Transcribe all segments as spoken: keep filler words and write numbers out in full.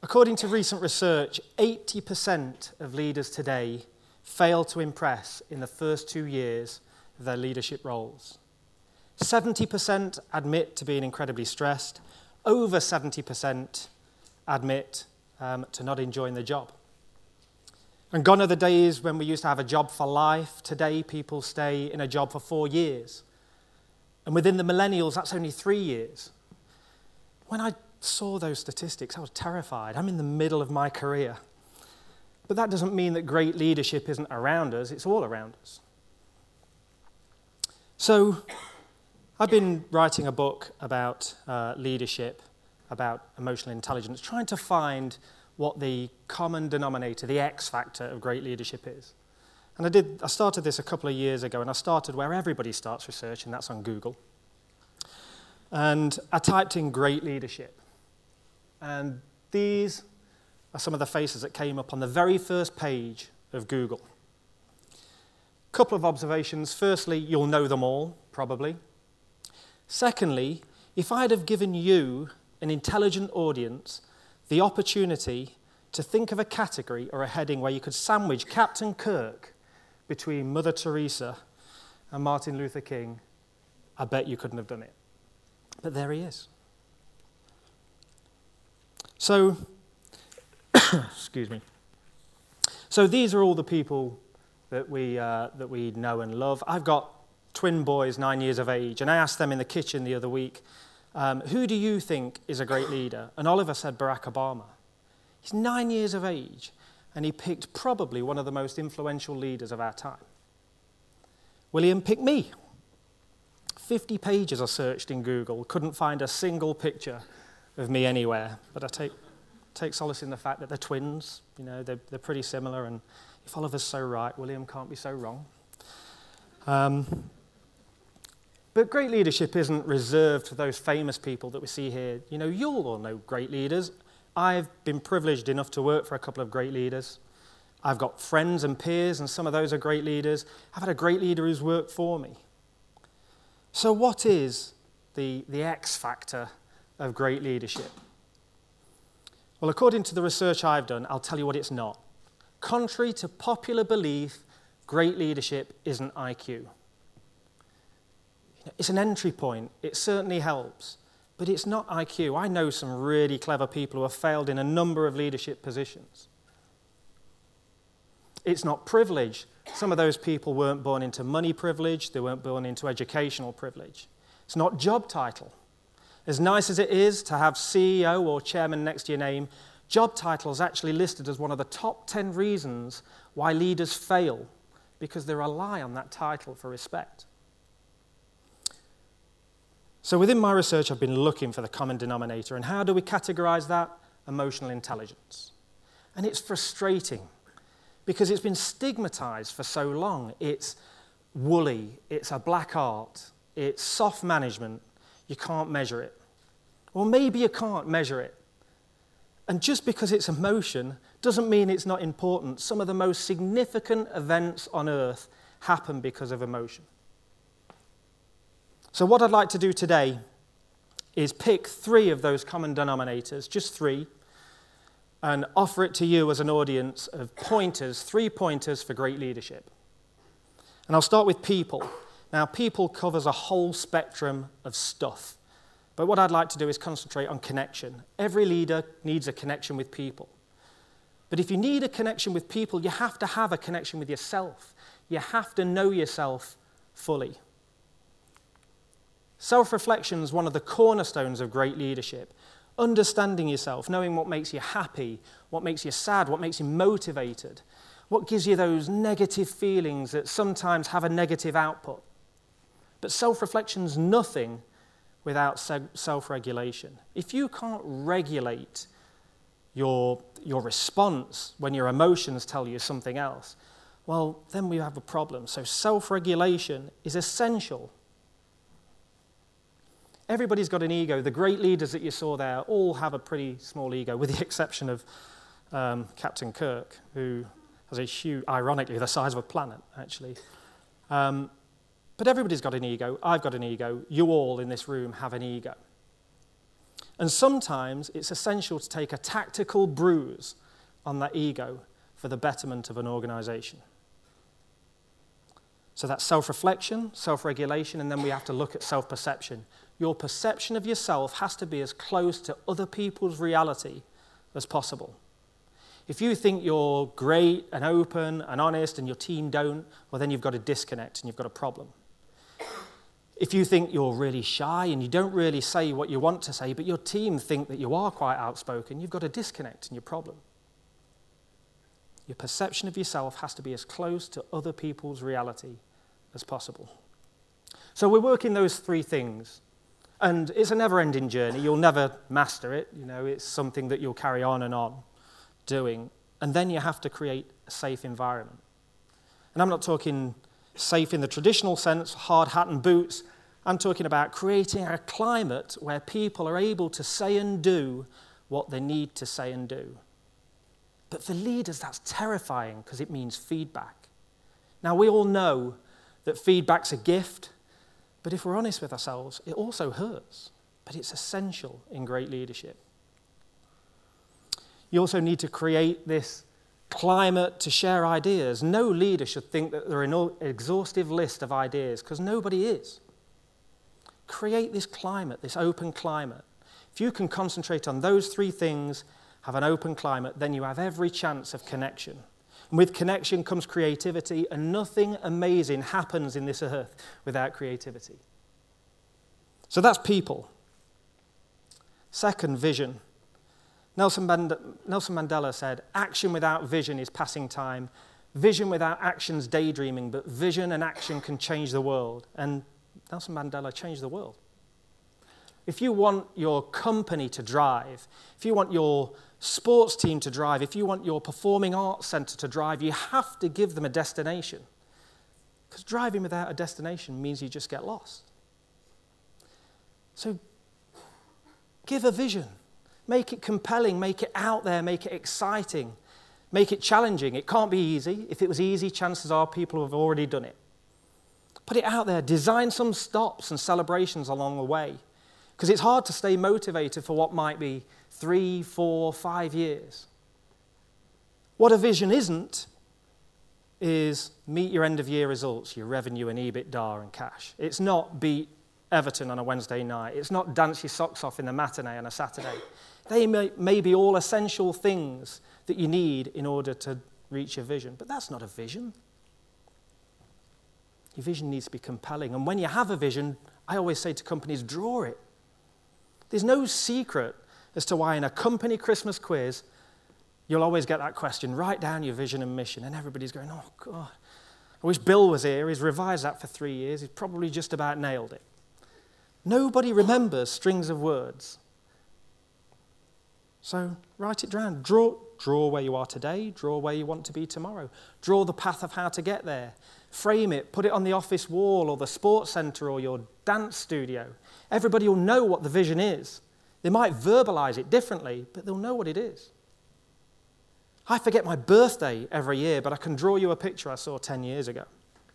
According to recent research, eighty percent of leaders today fail to impress in the first two years of their leadership roles. seventy percent admit to being incredibly stressed. Over seventy percent admit um, to not enjoying the job. And gone are the days when we used to have a job for life. Today, people stay in a job for four years. And within the millennials, that's only three years. When I saw those statistics, I was terrified. I'm in the middle of my career. But that doesn't mean that great leadership isn't around us. It's all around us. So I've been writing a book about uh, leadership, about emotional intelligence, trying to find what the common denominator, the X factor of great leadership is. And I did. I started this a couple of years ago, and I started where everybody starts research, and that's on Google. And I typed in great leadership. And these are some of the faces that came up on the very first page of Google. A couple of observations. Firstly, you'll know them all, probably. Secondly, if I'd have given you, an intelligent audience, the opportunity to think of a category or a heading where you could sandwich Captain Kirk between Mother Teresa and Martin Luther King, I bet you couldn't have done it. But there he is. So, excuse me. So these are all the people that we, uh, that we know and love. I've got twin boys, nine years of age, and I asked them in the kitchen the other week, um, who do you think is a great leader? And Oliver said Barack Obama. He's nine years of age, and he picked probably one of the most influential leaders of our time. William picked me. fifty pages I searched in Google, couldn't find a single picture of me anywhere, but I take, take solace in the fact that they're twins, you know, they're, they're pretty similar, and if Oliver's so right, William can't be so wrong. Um, but great leadership isn't reserved for those famous people that we see here. You know, you'll all know great leaders. I've been privileged enough to work for a couple of great leaders. I've got friends and peers, and some of those are great leaders. I've had a great leader who's worked for me. So what is the, the X factor of great leadership? Well, according to the research I've done, I'll tell you what it's not. Contrary to popular belief, great leadership isn't I Q. It's an entry point. It certainly helps. But it's not I Q. I know some really clever people who have failed in a number of leadership positions. It's not privilege. Some of those people weren't born into money privilege. They weren't born into educational privilege. It's not job title. As nice as it is to have C E O or chairman next to your name, job title is actually listed as one of the top ten reasons why leaders fail, because they rely on that title for respect. So within my research, I've been looking for the common denominator. And how do we categorize that? Emotional intelligence. And it's frustrating because it's been stigmatized for so long. It's woolly, it's a black art, it's soft management, you can't measure it. Or maybe you can't measure it. And just because it's emotion doesn't mean it's not important. Some of the most significant events on earth happen because of emotion. So what I'd like to do today is pick three of those common denominators, just three, and offer it to you as an audience of pointers, three pointers for great leadership. And I'll start with people. Now, people covers a whole spectrum of stuff. But what I'd like to do is concentrate on connection. Every leader needs a connection with people. But if you need a connection with people, you have to have a connection with yourself. You have to know yourself fully. Self-reflection is one of the cornerstones of great leadership. Understanding yourself, knowing what makes you happy, what makes you sad, what makes you motivated, what gives you those negative feelings that sometimes have a negative output. But self-reflection is nothing without self-regulation. If you can't regulate your, your response when your emotions tell you something else, well, then we have a problem. So self-regulation is essential. Everybody's got an ego. The great leaders that you saw there all have a pretty small ego, with the exception of um, Captain Kirk, who has a huge, ironically, the size of a planet, actually. Um, but everybody's got an ego. I've got an ego. You all in this room have an ego. And sometimes it's essential to take a tactical bruise on that ego for the betterment of an organization. So that's self-reflection, self-regulation, and then we have to look at self-perception. Your perception of yourself has to be as close to other people's reality as possible. If you think you're great and open and honest and your team don't, well, then you've got a disconnect and you've got a problem. If you think you're really shy and you don't really say what you want to say, but your team think that you are quite outspoken, you've got a disconnect and your problem. Your perception of yourself has to be as close to other people's reality as possible. So we're working those three things. And it's a never-ending journey. You'll never master it. You know, it's something that you'll carry on and on doing. And then you have to create a safe environment. And I'm not talking safe in the traditional sense, hard hat and boots. I'm talking about creating a climate where people are able to say and do what they need to say and do. But for leaders, that's terrifying because it means feedback. Now, we all know that feedback's a gift, but if we're honest with ourselves, it also hurts. But it's essential in great leadership. You also need to create this climate to share ideas. No leader should think that they're an exhaustive list of ideas, because nobody is. Create this climate, this open climate. If you can concentrate on those three things, have an open climate, then you have every chance of connection. And with connection comes creativity, and nothing amazing happens in this earth without creativity. So that's people. Second, vision. Nelson Mandela said, action without vision is passing time. Vision without action is daydreaming, but vision and action can change the world. And Nelson Mandela changed the world. If you want your company to drive, if you want your sports team to drive, if you want your performing arts centre to drive, you have to give them a destination. Because driving without a destination means you just get lost. So give a vision. Make it compelling, make it out there, make it exciting, make it challenging. It can't be easy. If it was easy, chances are people have already done it. Put it out there. Design some stops and celebrations along the way. Because it's hard to stay motivated for what might be three, four, five years. What a vision isn't is meet your end-of-year results, your revenue and EBITDA and cash. It's not beat Everton on a Wednesday night. It's not dance your socks off in the matinee on a Saturday. They may, may be all essential things that you need in order to reach your vision, but that's not a vision. Your vision needs to be compelling. And when you have a vision, I always say to companies, draw it. There's no secret as to why in a company Christmas quiz, you'll always get that question, write down your vision and mission. And everybody's going, oh, God. I wish Bill was here. He's revised that for three years. He's probably just about nailed it. Nobody remembers strings of words. So write it down. Draw, draw where you are today. Draw where you want to be tomorrow. Draw the path of how to get there. Frame it. Put it on the office wall or the sports centre or your dance studio. Everybody will know what the vision is. They might verbalize it differently, but they'll know what it is. I forget my birthday every year, but I can draw you a picture I saw ten years ago.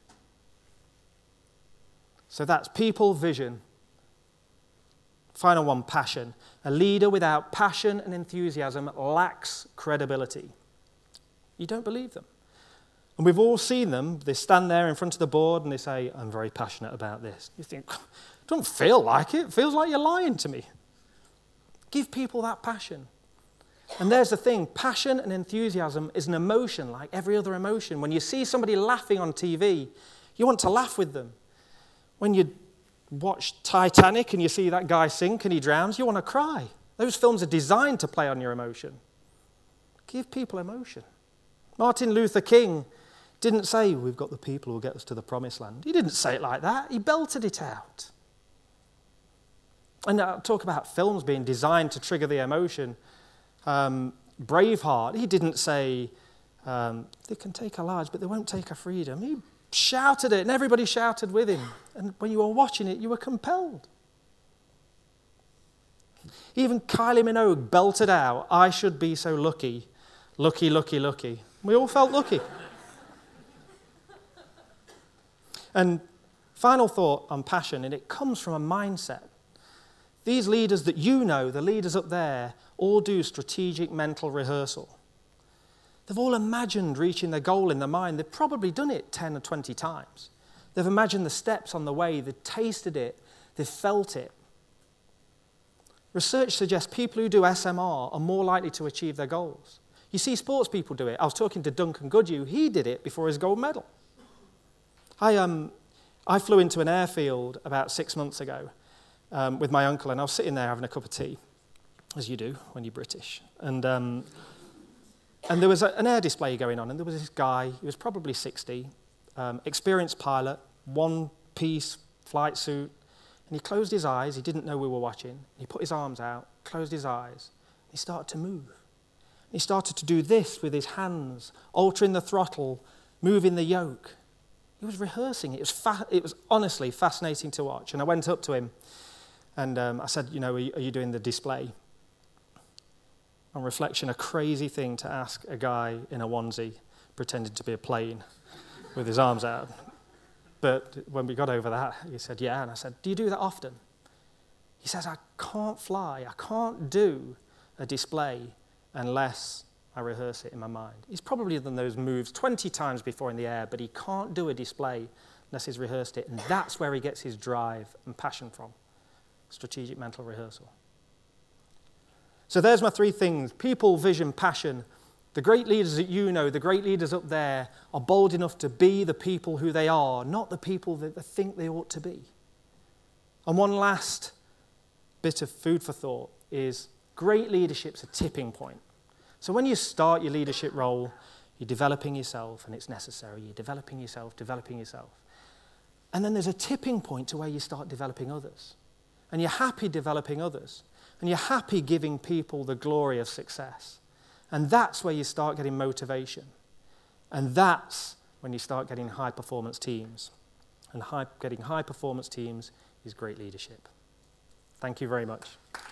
So that's people, vision. Final one, passion. A leader without passion and enthusiasm lacks credibility. You don't believe them. And we've all seen them. They stand there in front of the board and they say, I'm very passionate about this. You think, don't feel like it. It feels like you're lying to me. Give people that passion. And there's the thing, passion and enthusiasm is an emotion like every other emotion. When you see somebody laughing on T V, you want to laugh with them. When you watch Titanic and you see that guy sink and he drowns, you want to cry. Those films are designed to play on your emotion. Give people emotion. Martin Luther King didn't say, we've got the people who will get us to the promised land. He didn't say it like that. He belted it out. And I'll talk about films being designed to trigger the emotion. Um, Braveheart, he didn't say, um, they can take our lives, but they won't take our freedom. He shouted it, and everybody shouted with him. And when you were watching it, you were compelled. Even Kylie Minogue belted out, I should be so lucky, lucky, lucky, lucky. We all felt lucky. And final thought on passion, and it comes from a mindset. These leaders that you know, the leaders up there, all do strategic mental rehearsal. They've all imagined reaching their goal in their mind. They've probably done it ten or twenty times. They've imagined the steps on the way. They've tasted it. They've felt it. Research suggests people who do S M R are more likely to achieve their goals. You see sports people do it. I was talking to Duncan Goodhue. He did it before his gold medal. I, um, I flew into an airfield about six months ago um, with my uncle, and I was sitting there having a cup of tea, as you do when you're British. And, um, and there was a, an air display going on, and there was this guy, he was probably sixty, um, experienced pilot, one-piece flight suit, and he closed his eyes. He didn't know we were watching. He put his arms out, closed his eyes. He started to move. He started to do this with his hands, altering the throttle, moving the yoke. He was rehearsing. It was, fa- it was honestly fascinating to watch. And I went up to him and um, I said, you know, are you, are you doing the display? On reflection, a crazy thing to ask a guy in a onesie pretending to be a plane with his arms out. But when we got over that, he said, yeah. And I said, do you do that often? He says, I can't fly. I can't do a display unless I rehearse it in my mind. He's probably done those moves twenty times before in the air, but he can't do a display unless he's rehearsed it. And that's where he gets his drive and passion from. Strategic mental rehearsal. So there's my three things: people, vision, passion. The great leaders that you know, the great leaders up there, are bold enough to be the people who they are, not the people that they think they ought to be. And one last bit of food for thought is great leadership's a tipping point. So when you start your leadership role, you're developing yourself, and it's necessary. You're developing yourself, developing yourself. And then there's a tipping point to where you start developing others. And you're happy developing others. And you're happy giving people the glory of success. And that's where you start getting motivation. And that's when you start getting high-performance teams. And high, getting high-performance teams is great leadership. Thank you very much.